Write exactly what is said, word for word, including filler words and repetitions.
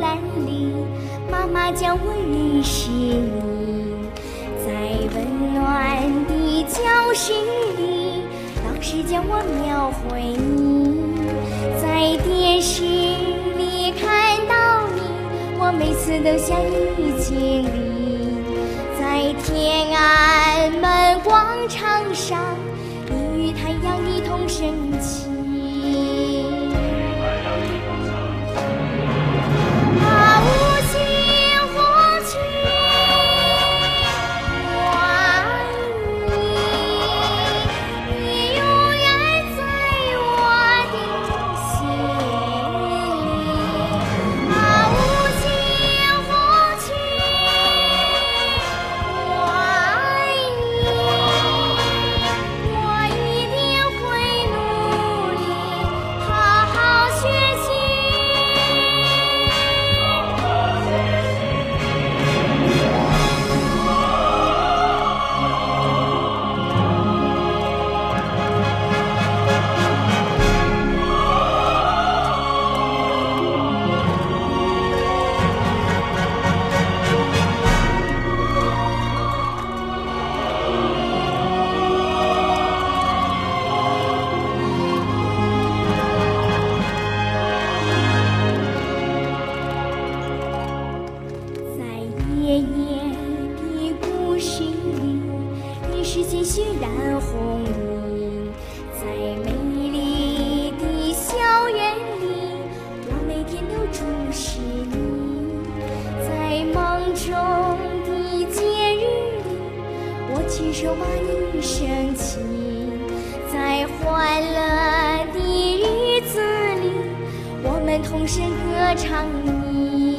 篮里，妈妈将我认识你。在温暖的教室里，老师将我描绘你。在电视里看到你，我每次都想你经历。在天安门广场上，你与太阳一同升起。爷爷的故事里，你是件血染红衣。在美丽的校园里，我每天都注视你。在梦中的节日里，我亲手把你升起。在欢乐的日子里，我们同声歌唱你。